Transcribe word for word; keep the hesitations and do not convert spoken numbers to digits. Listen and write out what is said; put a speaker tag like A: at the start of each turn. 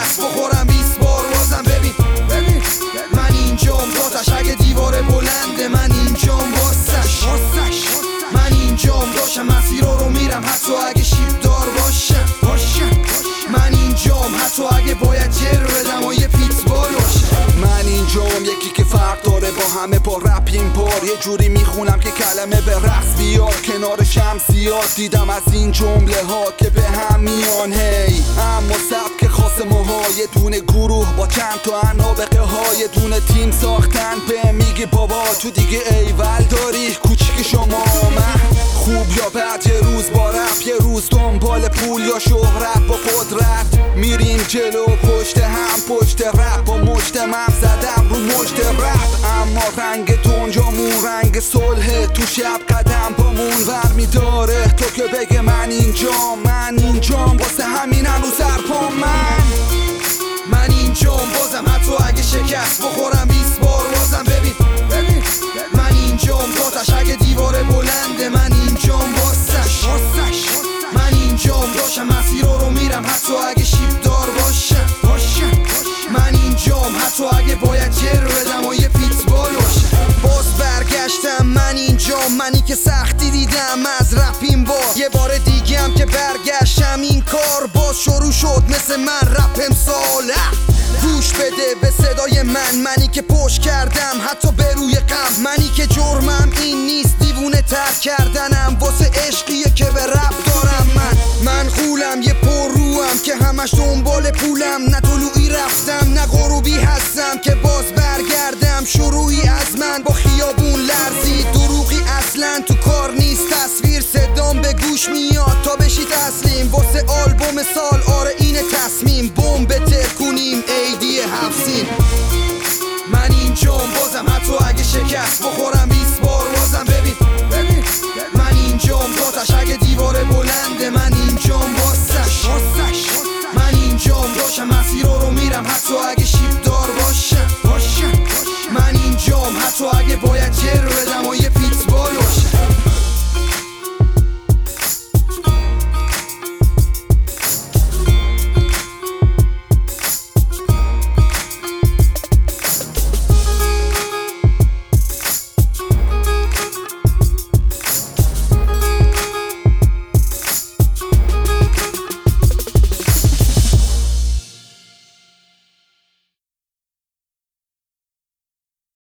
A: شکست بخورم بیست بار بازم. ببین ببین من اینجام داداش، اگه دیواره بلنده من اینجام واسش. من اینجام داشتم مسیرها رو میرم حتی اگه شیب دار باشم. من اینجام حتی اگه باید جر بدم و یه پیتبال باشم.
B: من اینجام یکی که فرق داره با همه، با رپ این بار یه جوری میخونم که کلمه به رقص بیاد. کنار شمسیات دیدم از این جمله ها که به هم میان هی، اما سبک خاص ماها یه دونه گروه با چند تا عنابقه ها، یه دونه تیم ساختن. به میگی بابا تو دیگه ایول داری کوچیک شما. من خوب یا بد یه روز با رپ، یه روز دنبال پول یا شهرت با قدرت. میریم جلو پشت هم پشت رپ، با مشت من زدم رو مشت رپ. اما رنگ تنجامون رنگ صلح، تو شب قدم پامون ور میداره. تو که بگه من اینجام من اینجام واسه همین هنو سرپام. من
A: من اینجام بازم حتی اگه شکست بخورم بیست بار بازم. ببین ببین من اینجام داداش، اگه دیواره بلنده من اینجام واسش. من اینجام داشتم مسیرها رو میرم حتی اگه شیب دار باشم. من اینجام حتی اگه باید جر بدم و یه پیتبال باشم. باز برگشتم من اینجام، منی که سختی دیدم از رپ این بار. یه بار دیگه هم که برگشتم این کار باز شروع شد مثل من رپ امسال. گوش بده به صدای من، منی که پشت کردم حتی به روی غم. منی که جرمم این نیست دیوونه تر کردنم، واسه عشقیه که به رپ دارم. من من غولم یه پر روم که همش دنبال پولم، نه طلوعی رفتم نه غروبی هستم که باز برگردم. شروعی از من با